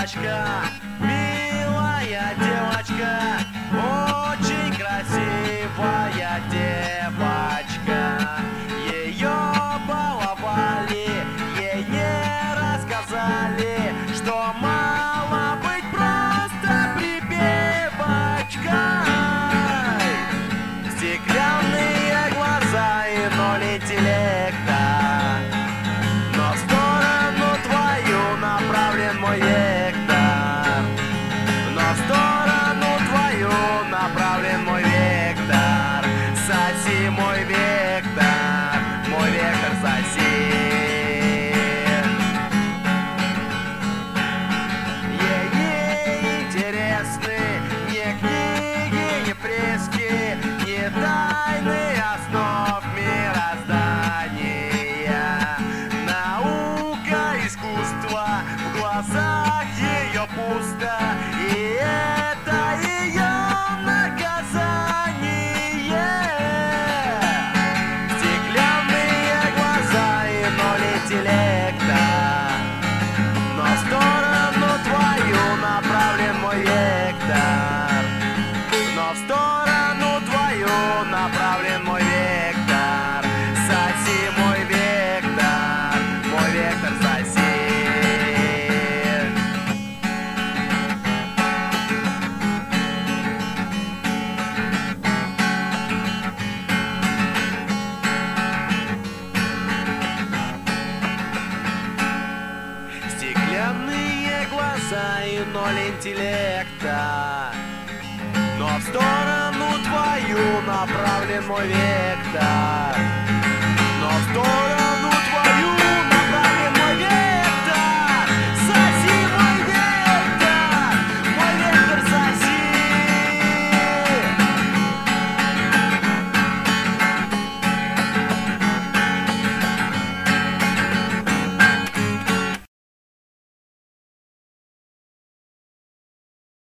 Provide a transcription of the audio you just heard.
девочка, милая девочка, очень красивая девочка. Ее баловали, ей не рассказали, что мало быть просто припевочкой. Стеклянные глаза и ноль интеллекта, но в сторону твою направлен мой вектор. Но в сторону твою направлен мой вектор. Соси мой вектор соси. Ей интересны не книги, не фрески, не тайны основ мироздания. Наука, искусство, в глазах ее пусто, и это ее наказание. Стеклянные глаза и ноль интеллекта, но в сторону твою направлен мой вектор. Но в сторону твою направлен мой вектор. Соси мой вектор соси. Стеклянные глаза и ноль интеллекта, но в сторону твою направлен мой вектор. Но в сторону